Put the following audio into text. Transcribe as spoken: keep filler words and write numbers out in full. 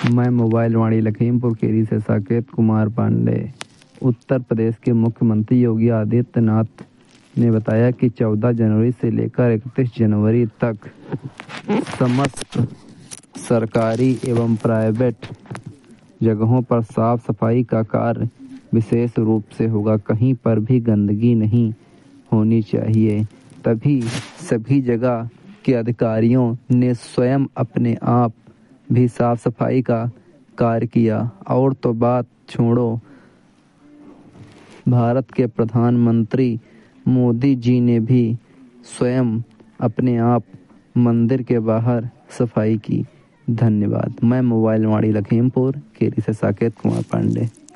मैं मोबाइल वाणी लखीमपुर खीरी से साकेत कुमार पांडे। उत्तर प्रदेश के मुख्यमंत्री योगी आदित्यनाथ ने बताया कि चौदह जनवरी से लेकर इकतीस जनवरी तक समस्त सरकारी एवं प्राइवेट जगहों पर साफ सफाई का कार्य विशेष रूप से होगा। कहीं पर भी गंदगी नहीं होनी चाहिए। तभी सभी जगह के अधिकारियों ने स्वयं अपने आप भी साफ सफाई का कार्य किया। और तो बात छोड़ो, भारत के प्रधानमंत्री मोदी जी ने भी स्वयं अपने आप मंदिर के बाहर सफाई की। धन्यवाद। मैं मोबाइल वाणी लखीमपुर खीरी से साकेत कुमार पांडे।